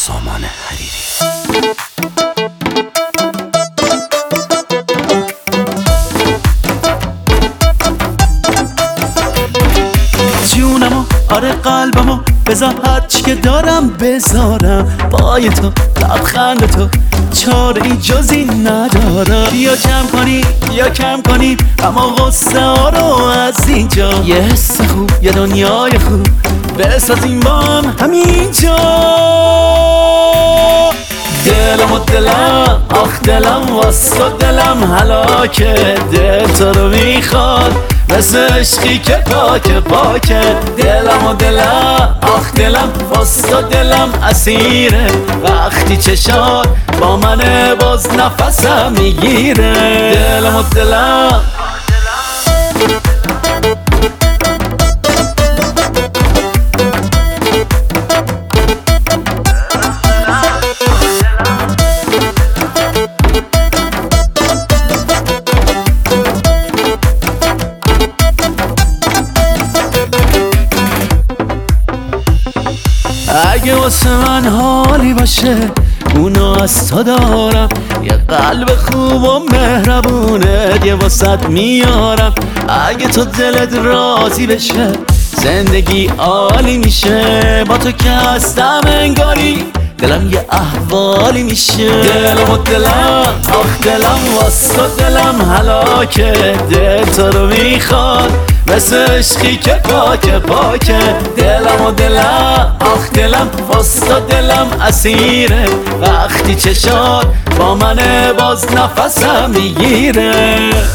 سامان حریری. جونمو آره قلبمو بذار هرچی که دارم بذارم پای تو لبخند تو چاره ای جزی ندارم. بیا جمع کنی یا کم کنی اما غصه ها رو از اینجا یه حس خوب یه دنیای خوب بسازیم با هم همینجا. دلم و دلم آخ دلم واسه دلم هلاکه دل تو رو میخواد مثل عشقی که پاکه پاکه. دلم و دلم آخ دلم واسه دلم اسیره وقتی چشات با منه باز نفسم میگیره. دلم و دلم اگه واسه من حالی باشه اونو از تو دارم. یه قلب خوب و مهربونه یه واسط میارم. اگه تو دلت راضی بشه زندگی عالی میشه. با تو که هستم انگاری دلم یه احوالی میشه. دلم و دلم آخ دلم واسه دلم هلاکه دل تو رو میخواد مثل عشقی که پاکه پاکه. دلم و دلم آخ دلم واسه دلم اسیره وقتی چشات با منه باز نفسم میگیره.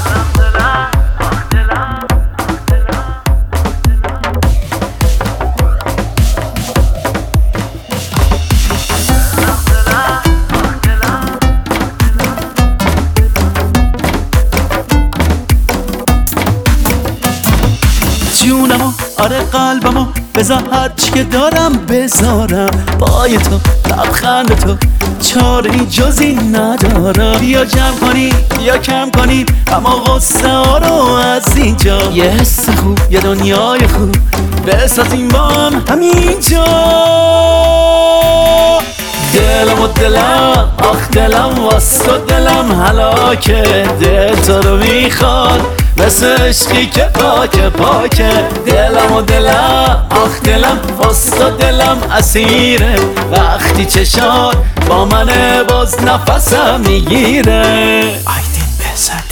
جونمو آره قلبمو بذار هرچی که دارم بذارم پای تو لبخند تو چاره ای جزی ندارم. بیا جمع کنی یا کم کنی اما غصه ها رو از اینجا یه حس خوب یه دنیای خوب بسازیم با هم همینجا. دلم و دلم آخ دلم واسه دلم هلاکه دل تو رو میخواد مثل عشقی که پاکه پاکه. دلم و دلم آخ دلم واسه دلم اسیره وقتی چشات با منه باز نفسم میگیره. آیدین بزن